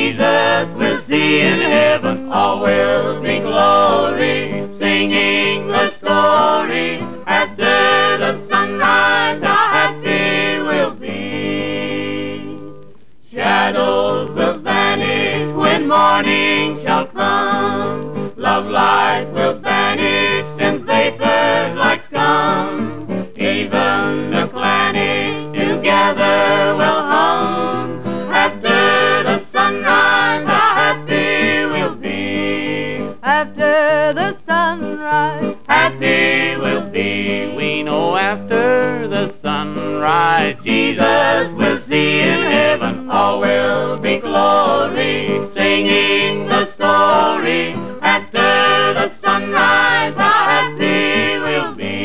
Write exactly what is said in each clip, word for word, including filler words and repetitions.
Jesus we'll see in heaven, all will be glory, singing the story. After the sunrise, how happy we'll be. Shadows will vanish when morning shall come. Love light will vanish, since vapors like scum. Even the clannish together will hum. After the sunrise, how happy we'll be. After the sunrise, happy we'll be. We know after the sunrise, Jesus we'll see in heaven, all will be glory, singing the story. After the sunrise, how happy we'll be.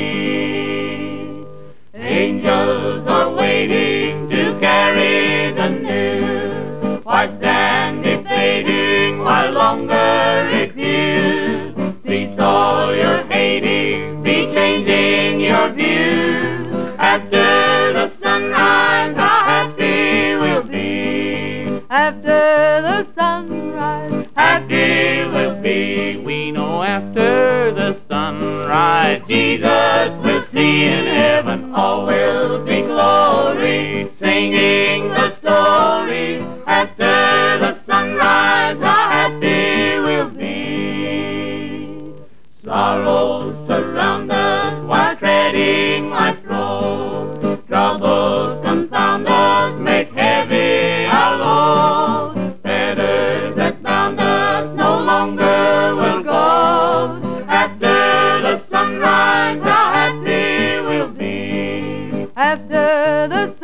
Angels are waiting to carry the news. Why stand debating? Why longer refuse? Cease all your hating, be changing your views. After the sunrise, how happy we'll be. after the sunrise, happy we'll be. We know after the sunrise, Jesus we'll see in heaven, all will be glory, singing the story. After the sunrise, how happy we'll be. Sorrows surround us while treading life's road. Troubles confound us, make heavy our load. Fetters that bound us no longer will go. After the sunrise, how happy we'll be. after the